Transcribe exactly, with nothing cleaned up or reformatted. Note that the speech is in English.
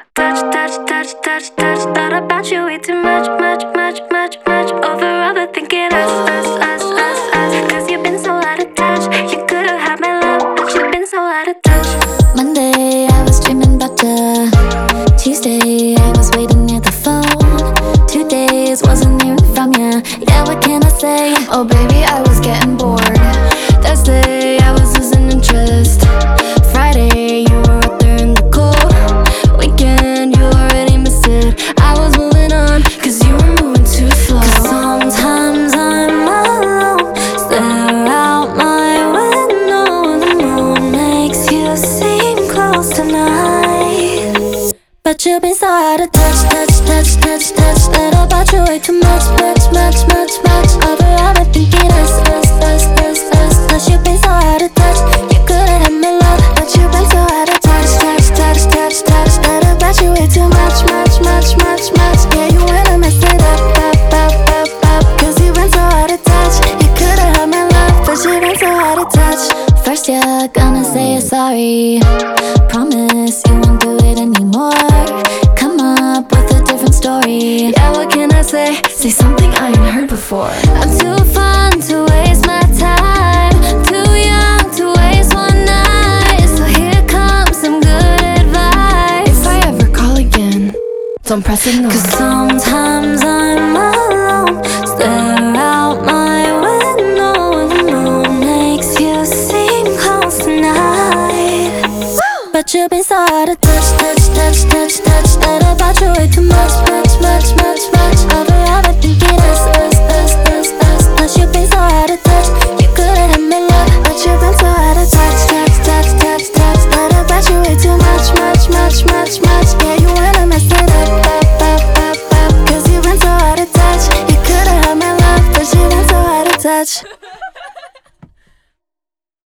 Touch, touch, touch, touch, touch. Thought about you way too much, much, much, much, much. Over overthinking us, us, us, us, us. Cause you've been so out of touch. You could've had my love, but you've been so out of touch. Monday, I was dreaming about you. Tuesday, I was waiting near the phone. Two days, wasn't hearing from you. Yeah, what can I say? Oh baby, I was getting bored. Thursday, I was losing interest. Friday, you were up there in the cold. Weekend, you already missed it. I was moving on, cause you were moving too slow. Cause sometimes I'm alone, stare out my window, and the moon makes you seem close tonight. But you've been so out of touch, touch, touch, touch, touch. Thought about you way too much, much, much, much, much. Over overthinking us, us, us, us, us. Cause you've been so out of touch. You could've had my love, but you've been so out of touch, touch, touch, touch, touch. Thought about you way too much, much, much, much, much. Yeah, you wanna mess it up, up, up, up, up. Cause you've been so out of touch. You could've had my love, but you've been so out of touch. First you're gonna say you're sorry. Promise you won't do it anymore. Come up with a different story. Yeah, what can I say? Say something I ain't heard before. I'm too fun to waste my time. Too young to waste one night. So here comes some good advice. If I ever call again, don't press ignore. Cause sometimes I'm alone, stare out my window, and the moon makes you seem close tonight. But you've been so out of touch, touch, touch, touch, touch. Thought about you way too much, much, much, much, much. Over overthinking us, us, us, us, us. Cause you've been so out of touch. You could've had my love, but you've been so out of touch, touch, touch, touch, touch. Thought about you way too much, much, much, much, much. Yeah, you wanna mess it up, up, up, up, up. Cause you've been so out of touch. You could've had my love, but you've been so out of touch.